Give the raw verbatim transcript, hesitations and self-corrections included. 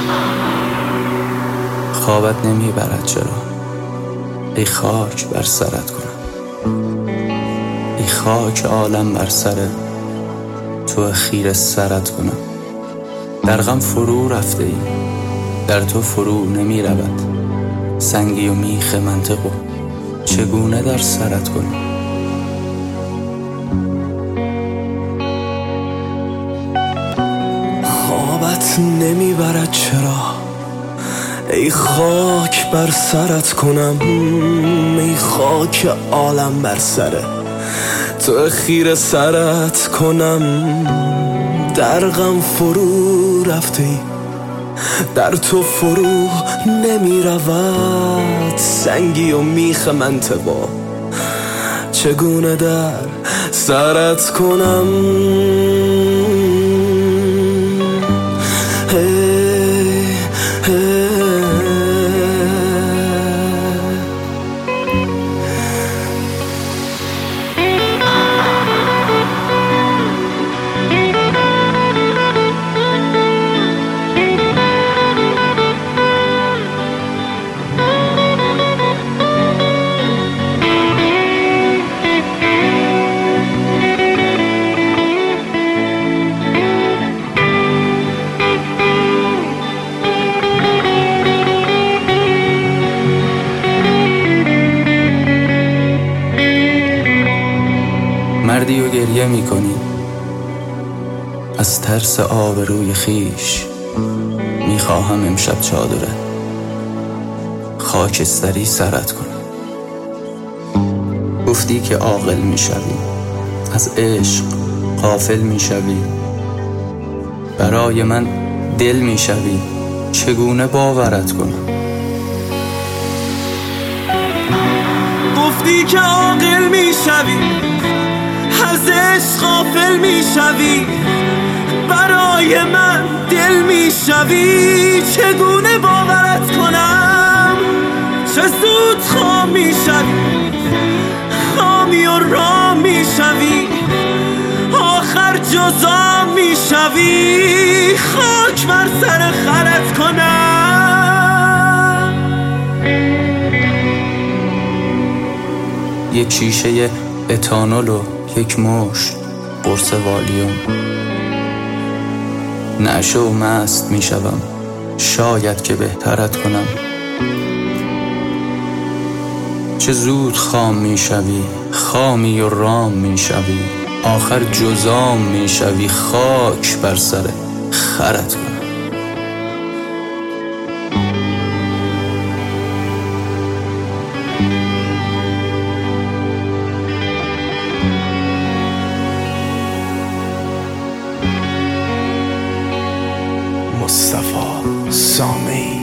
خوابت نمیبرد چرا؟ ای خاک بر سرت کنم، ای خاک عالم بر سر تو خیره سرت کنم. در غم فرو رفته ای، در تو فرو نمی رود سنگی و میخ منطقو چگونه در سرت کنم. خوابت نمیبرد چرا؟ ای خاک بر سرت کنم، ای خاک عالم بر سره تو خیره سرت کنم. در غم فرو رفتی، در تو فرو نمی رود سنگی و میخ منطقه چگونه در سرت کنم. مردی و گریه می کنی از ترس آب روی خیش. می خواهم امشب چادره خاکستری سرت کنم. گفتی که عاقل می شوی، از عشق غافل می شوی، برای من دل می شوی چگونه باورت کنم. گفتی که عاقل می شوی، از عشق غافل می شوی، برای من دل می شوی چگونه باورت کنم. چه زود خام می شوی، خامی و رام می شوی، آخر جزا می شوی خاک بر سر خرت کنم. یک شیشه اتانول و یک مشت قرص والیوم، نعشه و مست می شوم شاید که بهترت کنم. چه زود خام می شوی، خامی و رام می شوی، آخر جزام می شوی خاک بر سر خرت کنم. مصطفی سامی.